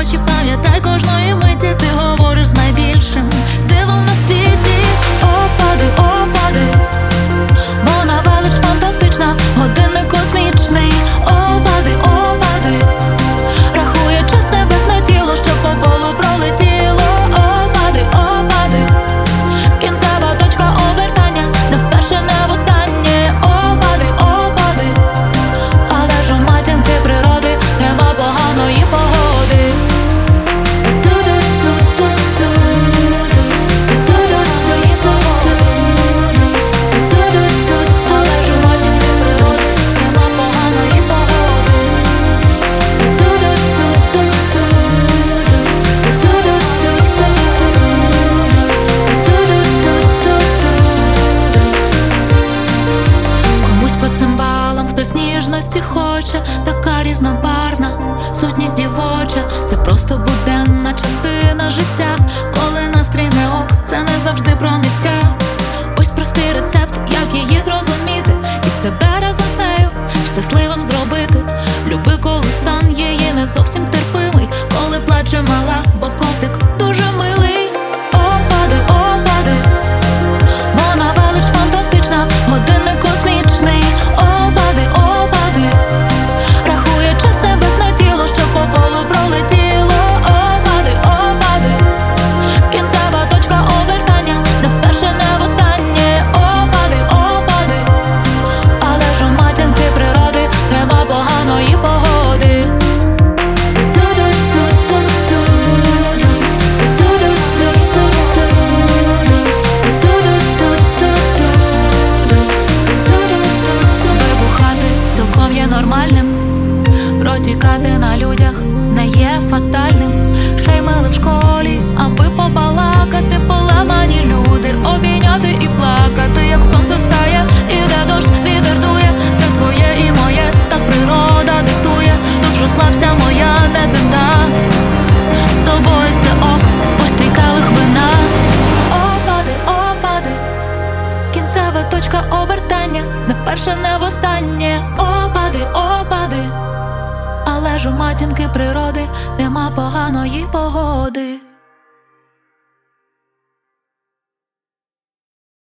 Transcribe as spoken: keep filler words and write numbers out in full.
очі, пам'ятай кожної миті, ти говориш з найбільшим дивом на світі. Опади, опади, вона велич фантастична, годинник космічний. Опади, опади, рахує час, небесне тіло, що по колу пролетіло. Опади, опади, кінцева точка обертання, не вперше, не востаннє. Опади, опади, але ж у матінки природи нема поганої погоди. Хтось ніжності хоче, така різнобарвна сутність дівоча. Це просто буденна частина життя. Коли настрій не ок, це не завжди про ниття. Ось простий рецепт, як її зрозуміти і себе разом з нею щасливим зробити. Люби, коли стан її не зовсім терпимий, коли плаче мала, бо котик дуже милий. Опади, опади, вона велич фантастична, годинник космічний. Опади, опади, рахує час, небесне тіло, що по колу пролетіло. Опади, опади, кінцева точка обертання, не вперше, не востаннє. Опади, опади, але ж у матінки природи нема поганої погоди. Нормальним, протікати на людях не є фатальним. Шеймили в школі, аби побалакати. Поламані люди, обійняти і плакати. Як сонце встає, іде дощ, вітер дує. Це твоє і моє, так природа диктує. Тож розслабся, моя неземна, з тобою все ок, ось твій келих вина. Опади, опади, кінцева точка обертання, не вперше, не востаннє. Опади, опади, але ж у матінки природи нема поганої погоди.